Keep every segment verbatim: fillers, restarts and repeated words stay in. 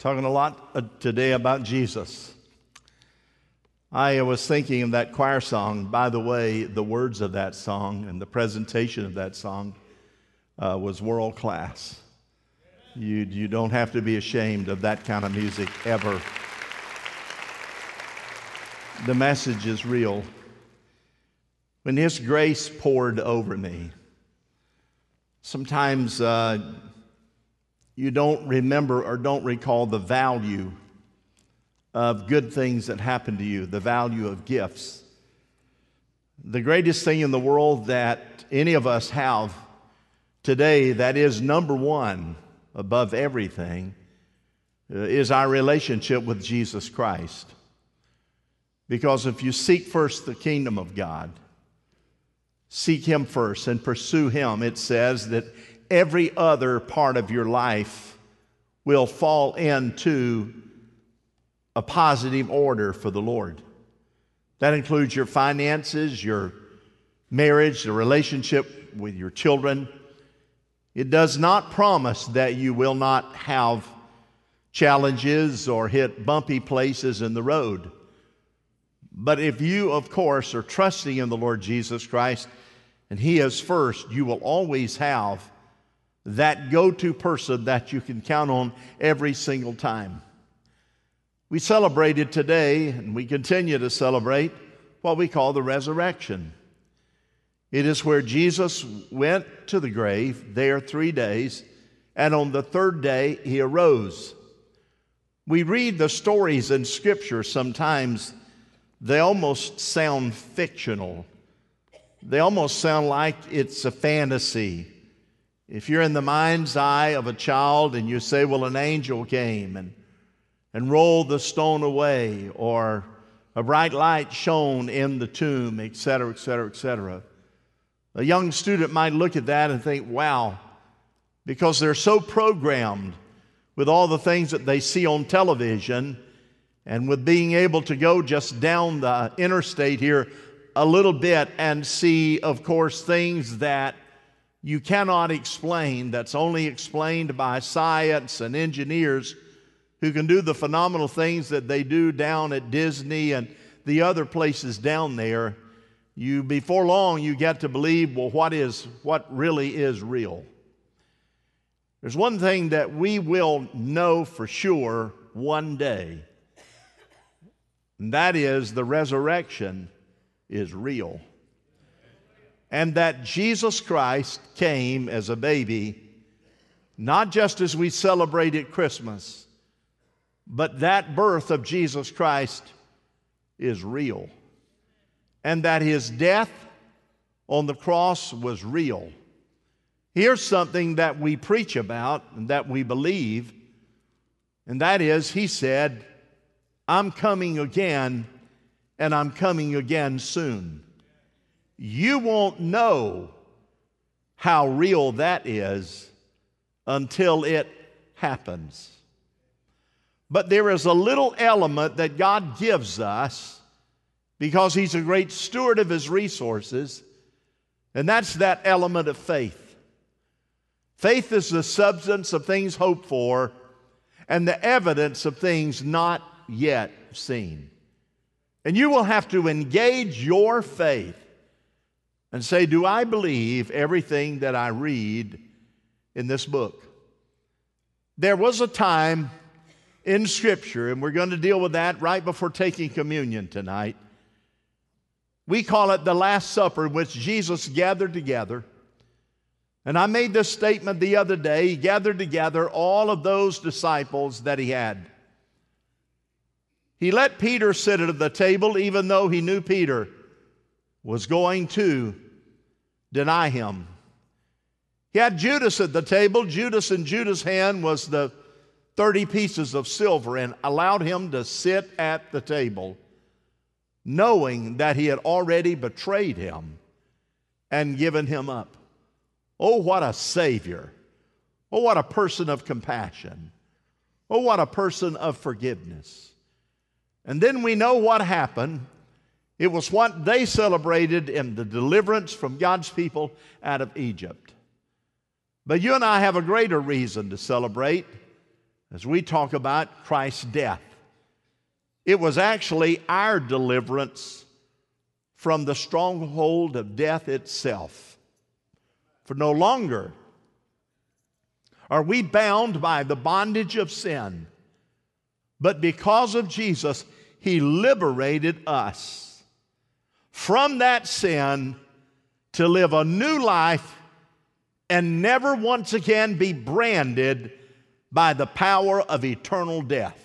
Talking a lot uh, today about Jesus. I was thinking of that choir song. By the way, the words of that song and the presentation of that song uh, was world class. You, you don't have to be ashamed of that kind of music ever. The message is real. When His grace poured over me, sometimes uh, you don't remember or don't recall the value of good things that happen to you, the value of gifts. The greatest thing in the world that any of us have today, that is number one above everything, uh, is our relationship with Jesus Christ. Because if you seek first the kingdom of God, seek Him first and pursue Him, it says that every other part of your life will fall into a positive order for the Lord. That includes your finances, your marriage, the relationship with your children. It does not promise that you will not have challenges or hit bumpy places in the road. But if you, of course, are trusting in the Lord Jesus Christ and He is first, you will always have that go-to person that you can count on every single time. We celebrated today, and we continue to celebrate, what we call the resurrection. It is where Jesus went to the grave there three days, and on the third day He arose. We read the stories in Scripture sometimes, they almost sound fictional. They almost sound like it's a fantasy. If you're in the mind's eye of a child and you say, well, an angel came and, and rolled the stone away, or a bright light shone in the tomb, et cetera, et cetera, et cetera. A young student might look at that and think, wow, because they're so programmed with all the things that they see on television and with being able to go just down the interstate here a little bit and see, of course, things that you cannot explain, that's only explained by science and engineers who can do the phenomenal things that they do down at Disney and the other places down there. You, before long, you get to believe, well, what is, what really is real? There's one thing that we will know for sure one day, and that is the resurrection is real. And that Jesus Christ came as a baby, not just as we celebrated Christmas, but that birth of Jesus Christ is real. And that His death on the cross was real. Here's something that we preach about and that we believe, and that is, He said, I'm coming again, and I'm coming again soon. You won't know how real that is until it happens. But there is a little element that God gives us because He's a great steward of His resources, and that's that element of faith. Faith is the substance of things hoped for and the evidence of things not yet seen. And you will have to engage your faith and say, do I believe everything that I read in this book? There was a time in Scripture, and we're going to deal with that right before taking communion tonight. We call it the Last Supper, in which Jesus gathered together. And I made this statement the other day. He gathered together all of those disciples that He had. He let Peter sit at the table, even though He knew Peter was going to deny Him. He had Judas at the table. Judas, in Judas' hand was the thirty pieces of silver, and allowed him to sit at the table, knowing that he had already betrayed Him and given Him up. Oh, what a Savior. Oh, what a person of compassion. Oh, what a person of forgiveness. And then we know what happened. It was what they celebrated in the deliverance from God's people out of Egypt. But you and I have a greater reason to celebrate, as we talk about Christ's death. It was actually our deliverance from the stronghold of death itself. For no longer are we bound by the bondage of sin, but because of Jesus, He liberated us from that sin to live a new life and never once again be branded by the power of eternal death.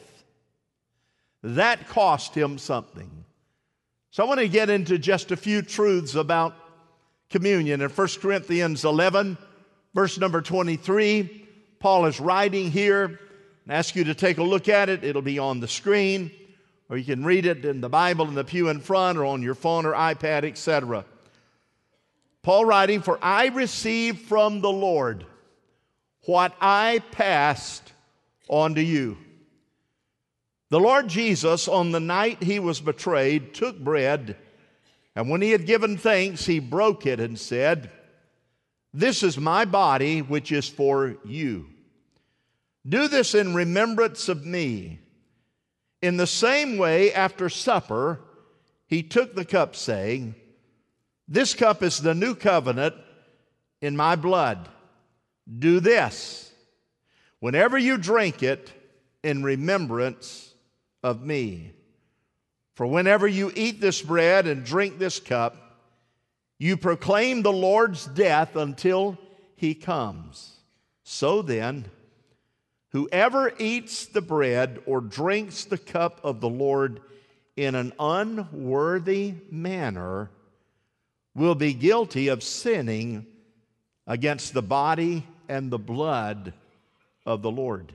That cost Him something. So I want to get into just a few truths about communion. In First Corinthians eleven, verse number twenty-three, Paul is writing here. I ask you to take a look at it. It'll be on the screen, or you can read it in the Bible in the pew in front, or on your phone or iPad, et cetera. Paul writing, "For I received from the Lord what I passed on to you. The Lord Jesus, on the night He was betrayed, took bread, and when He had given thanks, He broke it and said, 'This is my body, which is for you. Do this in remembrance of me.' In the same way, after supper, He took the cup, saying, 'This cup is the new covenant in my blood. Do this whenever you drink it in remembrance of me. For whenever you eat this bread and drink this cup, you proclaim the Lord's death until He comes. So then, whoever eats the bread or drinks the cup of the Lord in an unworthy manner will be guilty of sinning against the body and the blood of the Lord.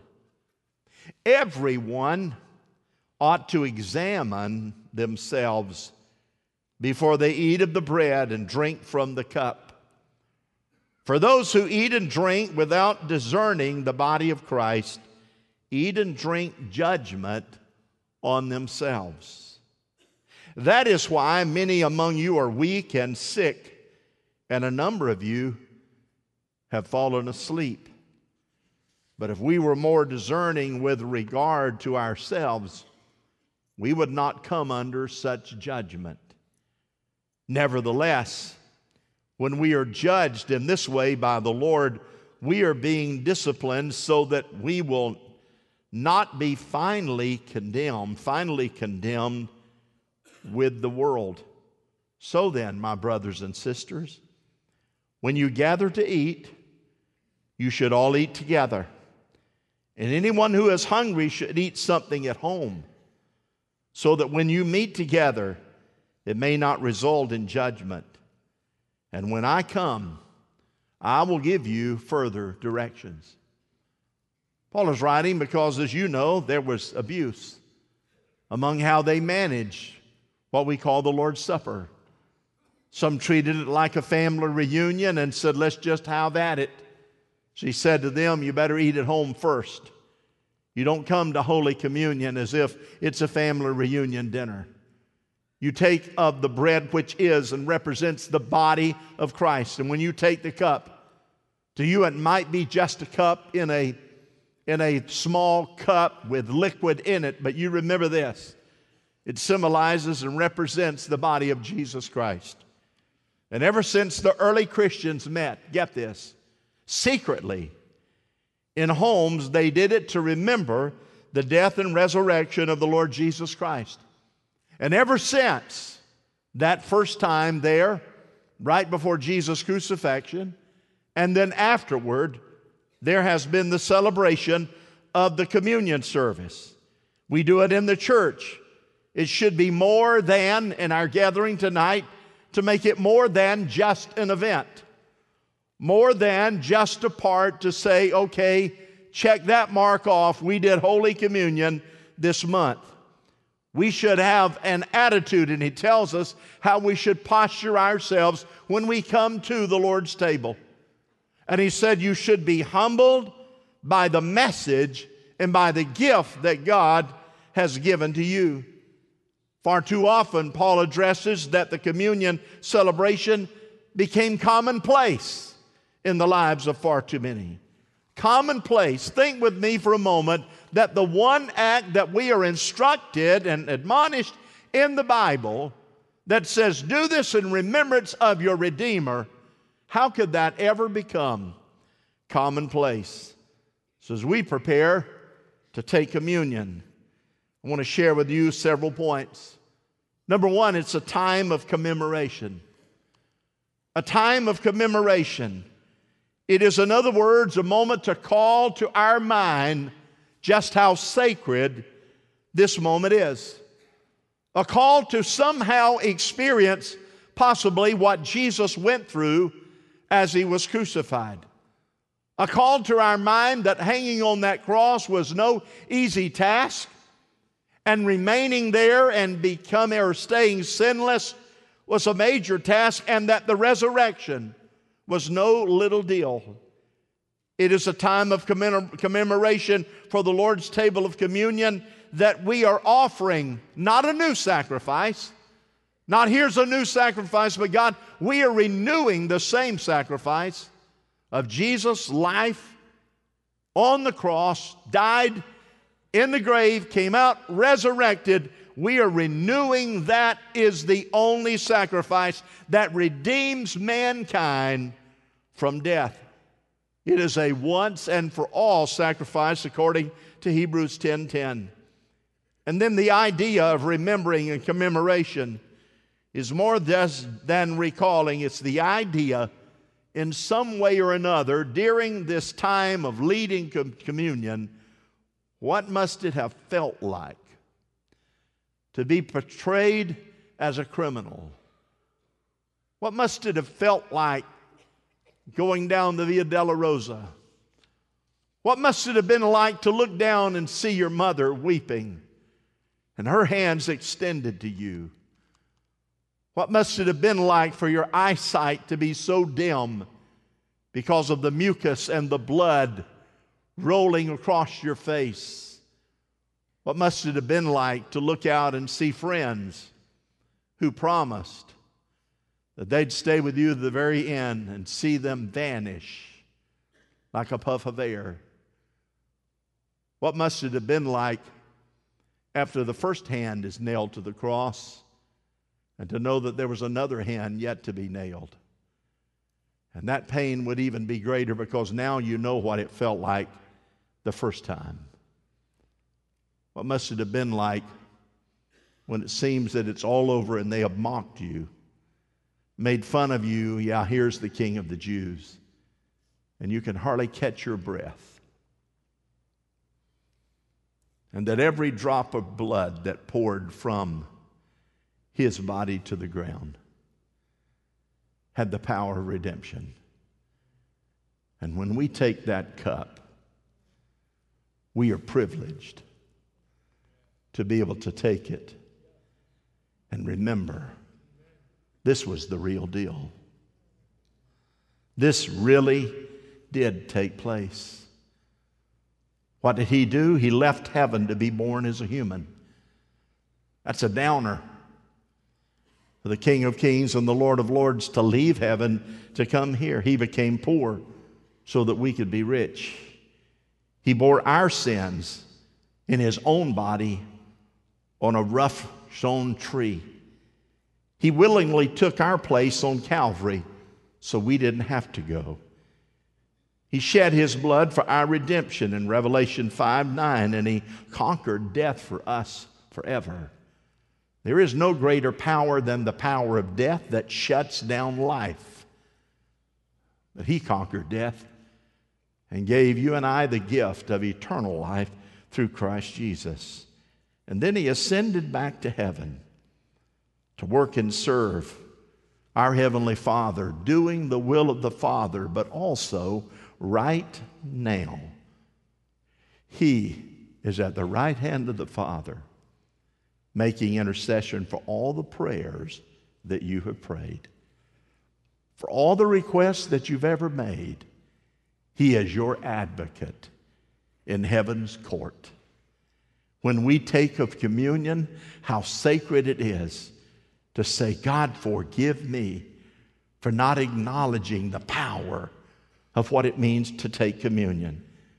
Everyone ought to examine themselves before they eat of the bread and drink from the cup. For those who eat and drink without discerning the body of Christ eat and drink judgment on themselves. That is why many among you are weak and sick, and a number of you have fallen asleep. But if we were more discerning with regard to ourselves, we would not come under such judgment. Nevertheless, when we are judged in this way by the Lord, we are being disciplined so that we will not be finally condemned, finally condemned with the world. So then, my brothers and sisters, when you gather to eat, you should all eat together. And anyone who is hungry should eat something at home, so that when you meet together, it may not result in judgment. And when I come, I will give you further directions." Paul is writing because, as you know, there was abuse among how they managed what we call the Lord's Supper. Some treated it like a family reunion and said, "Let's just have at it." She said to them, "You better eat at home first. You don't come to Holy Communion as if it's a family reunion dinner. You take of the bread which is and represents the body of Christ. And when you take the cup, to you it might be just a cup in a, in a small cup with liquid in it, but you remember this. It symbolizes and represents the body of Jesus Christ. And ever since the early Christians met, get this, secretly, in homes, they did it to remember the death and resurrection of the Lord Jesus Christ. And ever since that first time there, right before Jesus' crucifixion, and then afterward, there has been the celebration of the communion service. We do it in the church. It should be more than, in our gathering tonight, to make it more than just an event. More than just a part to say, okay, check that mark off. We did Holy Communion this month. We should have an attitude, and he tells us how we should posture ourselves when we come to the Lord's table. And he said you should be humbled by the message and by the gift that God has given to you. Far too often, Paul addresses that the communion celebration became commonplace in the lives of far too many. Commonplace. Think with me for a moment that the one act that we are instructed and admonished in the Bible that says, do this in remembrance of your Redeemer, how could that ever become commonplace? So as we prepare to take communion, I want to share with you several points. Number one, it's a time of commemoration. A time of commemoration. It is, in other words, a moment to call to our mind just how sacred this moment is. A call to somehow experience possibly what Jesus went through as he was crucified. A call to our mind that hanging on that cross was no easy task, and remaining there and becoming or staying sinless was a major task, and that the resurrection was no little deal. It is a time of commemoration for the Lord's table of communion that we are offering not a new sacrifice, not here's a new sacrifice, but God, we are renewing the same sacrifice of Jesus' life on the cross, died in the grave, came out resurrected. We are renewing that is the only sacrifice that redeems mankind from death. It is a once and for all sacrifice according to Hebrews ten ten. And then the idea of remembering and commemoration is more than recalling. It's the idea in some way or another during this time of leading communion, what must it have felt like to be portrayed as a criminal? What must it have felt like going down the Via Dolorosa? What must it have been like to look down and see your mother weeping and her hands extended to you? What must it have been like for your eyesight to be so dim because of the mucus and the blood rolling across your face? What must it have been like to look out and see friends who promised that they'd stay with you to the very end and see them vanish like a puff of air? What must it have been like after the first hand is nailed to the cross and to know that there was another hand yet to be nailed? And that pain would even be greater because now you know what it felt like the first time. What must it have been like when it seems that it's all over and they have mocked you, made fun of you? Yeah, here's the King of the Jews. And you can hardly catch your breath. And that every drop of blood that poured from his body to the ground had the power of redemption. And when we take that cup, we are privileged to be able to take it and remember this was the real deal. This really did take place. What did he do? He left heaven to be born as a human. That's a downer for the King of Kings and the Lord of Lords to leave heaven to come here. He became poor so that we could be rich. He bore our sins in his own body on a rough stone tree. He willingly took our place on Calvary so we didn't have to go. He shed his blood for our redemption in Revelation five nine, and he conquered death for us forever. There is no greater power than the power of death that shuts down life. But he conquered death and gave you and I the gift of eternal life through Christ Jesus. And then he ascended back to heaven to work and serve our Heavenly Father, doing the will of the Father, but also right now, he is at the right hand of the Father, making intercession for all the prayers that you have prayed. For all the requests that you've ever made, he is your advocate in heaven's court. When we take of communion, how sacred it is to say, God, forgive me for not acknowledging the power of what it means to take communion.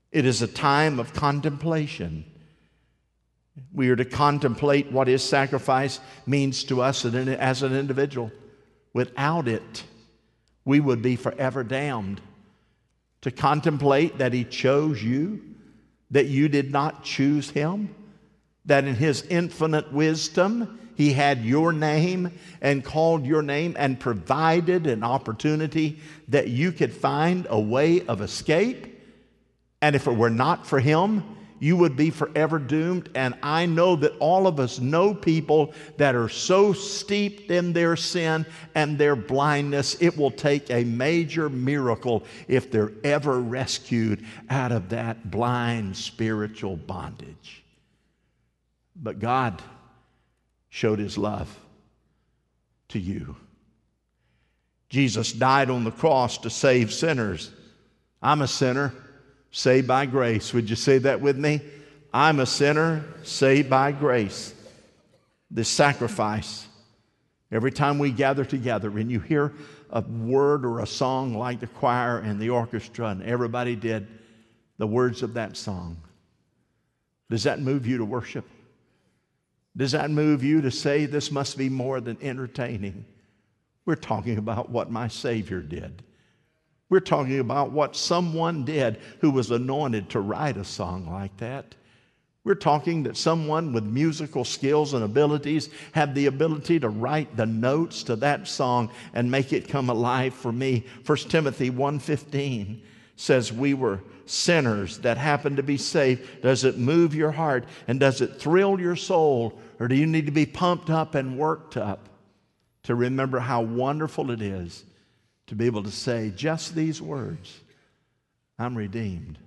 It is a time of contemplation. We are to contemplate what His sacrifice means to us as an individual. Without it, we would be forever damned. To contemplate that He chose you, that you did not choose Him, that in His infinite wisdom He had your name and called your name and provided an opportunity that you could find a way of escape. And if it were not for Him, you would be forever doomed. And I know that all of us know people that are so steeped in their sin and their blindness, it will take a major miracle if they're ever rescued out of that blind spiritual bondage. But God showed His love to you. Jesus died on the cross to save sinners. I'm a sinner, saved by grace. Would you say that with me? I'm a sinner, saved by grace. This sacrifice, every time we gather together and you hear a word or a song like the choir and the orchestra and everybody did the words of that song, does that move you to worship? Does that move you to say this must be more than entertaining? We're talking about what my Savior did. We're talking about what someone did who was anointed to write a song like that. We're talking that someone with musical skills and abilities had the ability to write the notes to that song and make it come alive for me. First Timothy one fifteen says we were sinners that happened to be saved. Does it move your heart and does it thrill your soul, or do you need to be pumped up and worked up to remember how wonderful it is to be able to say just these words? I'm redeemed.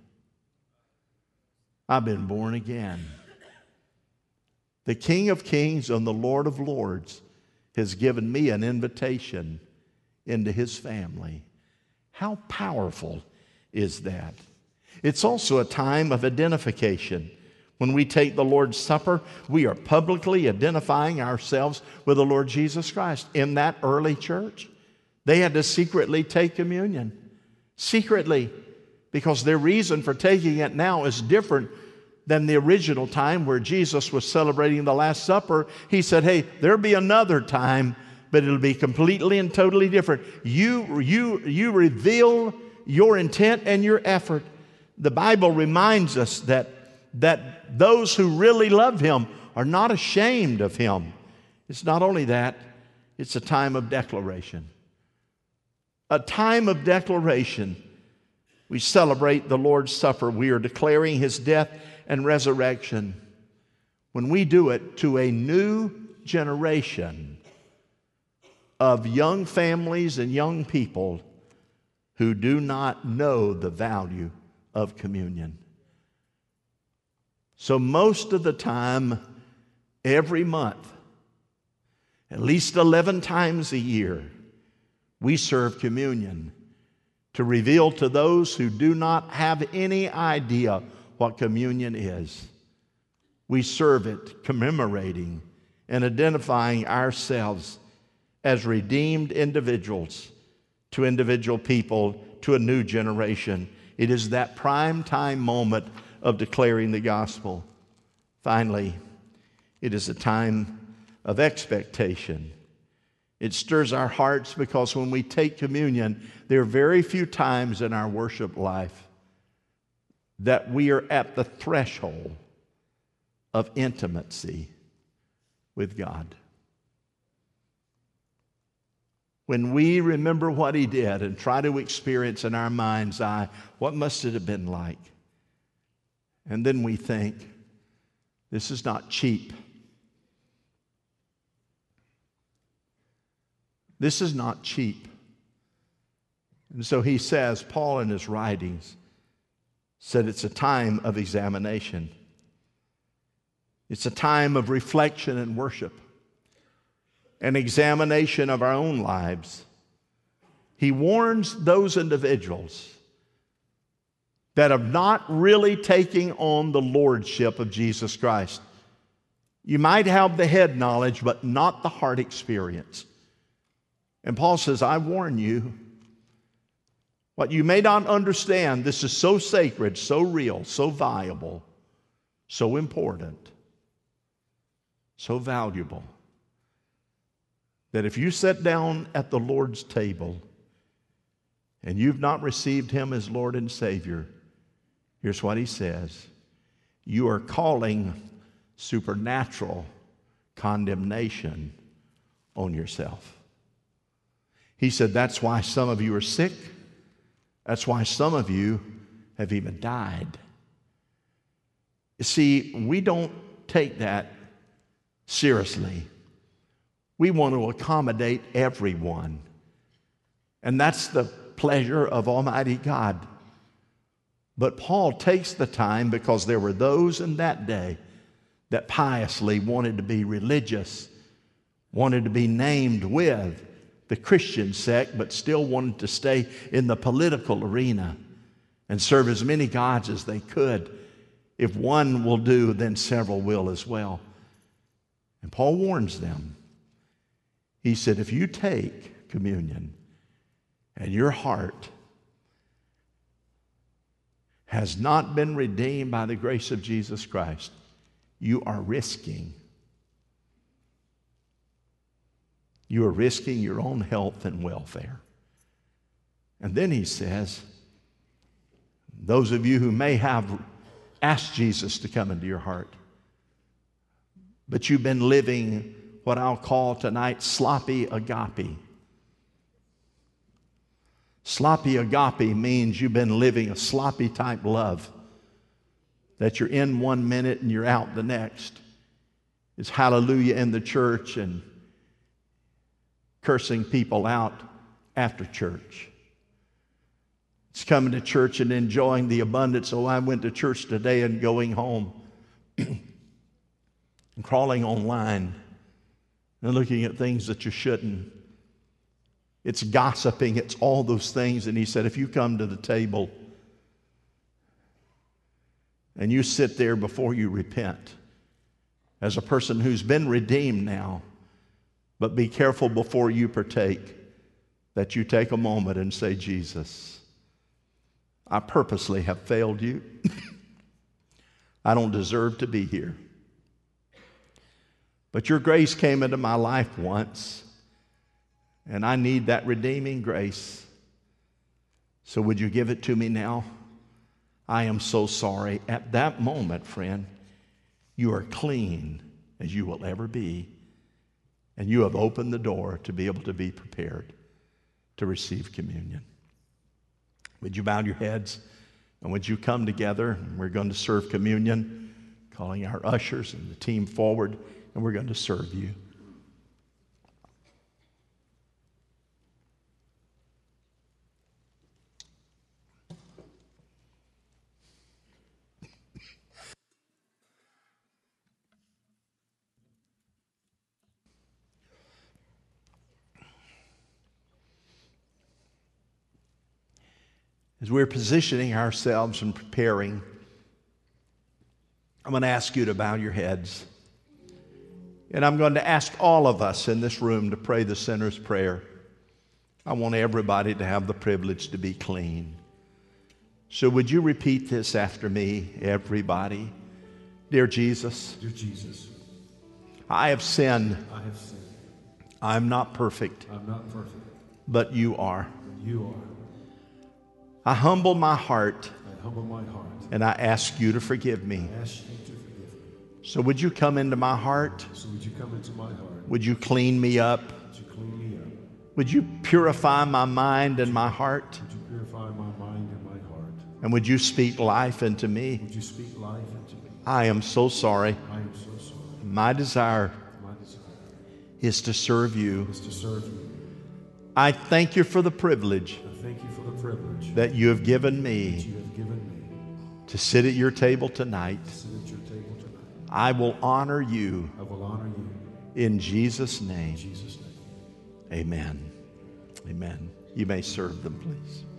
I've been born again. The King of Kings and the Lord of Lords has given me an invitation into His family. How powerful is that? It's also a time of identification. When we take the Lord's Supper, we are publicly identifying ourselves with the Lord Jesus Christ. In that early church, they had to secretly take communion. Secretly. Because their reason for taking it now is different than the original time where Jesus was celebrating the Last Supper. He said, hey, there'll be another time, but it'll be completely and totally different. You, you, you reveal your intent and your effort. The Bible reminds us that, that those who really love Him are not ashamed of Him. It's not only that, it's a time of declaration. A time of declaration. We celebrate the Lord's Supper. We are declaring His death and resurrection. When we do it to a new generation of young families and young people who do not know the value of communion. So most of the time, every month, at least eleven times a year, we serve communion to reveal to those who do not have any idea what communion is. We serve it commemorating and identifying ourselves as redeemed individuals to individual people, to a new generation. It is that prime time moment of declaring the gospel. Finally, it is a time of expectation. It stirs our hearts because when we take communion, there are very few times in our worship life that we are at the threshold of intimacy with God. When we remember what He did and try to experience in our mind's eye, what must it have been like? And then we think, this is not cheap. This is not cheap. And so he says, Paul in his writings said it's a time of examination. It's a time of reflection and worship, an examination of our own lives. He warns those individuals that have not really taken on the lordship of Jesus Christ. You might have the head knowledge, but not the heart experience. And Paul says, I warn you, What you may not understand, this is so sacred, so real, so valuable, so important, so valuable, that if you sit down at the Lord's table and you've not received Him as Lord and Savior, here's what He says. You are calling supernatural condemnation on yourself. He said that's why some of you are sick. That's why some of you have even died. You see, we don't take that seriously. We want to accommodate everyone. And that's the pleasure of Almighty God. But Paul takes the time because there were those in that day that piously wanted to be religious, wanted to be named with the Christian sect, but still wanted to stay in the political arena and serve as many gods as they could. If one will do, then several will as well. And Paul warns them. He said, if you take communion and your heart has not been redeemed by the grace of Jesus Christ, you are risking. You are risking your own health and welfare. And then he says, those of you who may have asked Jesus to come into your heart, but you've been living what I'll call tonight sloppy agape. Sloppy agape means you've been living a sloppy type love, that you're in one minute and you're out the next. It's hallelujah in the church and cursing people out after church. It's coming to church and enjoying the abundance. Oh, I went to church today and going home and crawling online and looking at things that you shouldn't. It's gossiping. It's all those things. And he said, if you come to the table and you sit there before you repent as a person who's been redeemed now, but be careful before you partake that you take a moment and say, Jesus, I purposely have failed you. I don't deserve to be here. But your grace came into my life once, and I need that redeeming grace. So would you give it to me now? I am so sorry. At that moment, friend, you are clean as you will ever be, and you have opened the door to be able to be prepared to receive communion. Would you bow your heads, and would you come together? We're going to serve communion, calling our ushers and the team forward, and we're going to serve you. As we're positioning ourselves and preparing, I'm going to ask you to bow your heads. And I'm going to ask all of us in this room to pray the sinner's prayer. I want everybody to have the privilege to be clean. So would you repeat this after me, everybody? Dear Jesus, Dear Jesus, I have sinned. I have sinned. I'm not perfect, I'm not perfect, but you are. but you are. I humble my heart, I humble my heart. and I ask you to forgive me. I ask you to forgive me. So would you come into my heart? So would you come into my heart? Would you clean me up? Would you clean me up? Would you purify my mind and my heart? Would you purify my mind and my heart? And would you speak life into me? Would you speak life into me? I am so sorry. I am so sorry. My desire My desire is to serve you. is to serve you. I thank you for the privilege I thank you for the privilege that you have given that me you have given me to sit at your table tonight. to sit at your table tonight. I will honor you I will honor you in Jesus' name. in Jesus' name. Amen. Amen. You may serve them, please.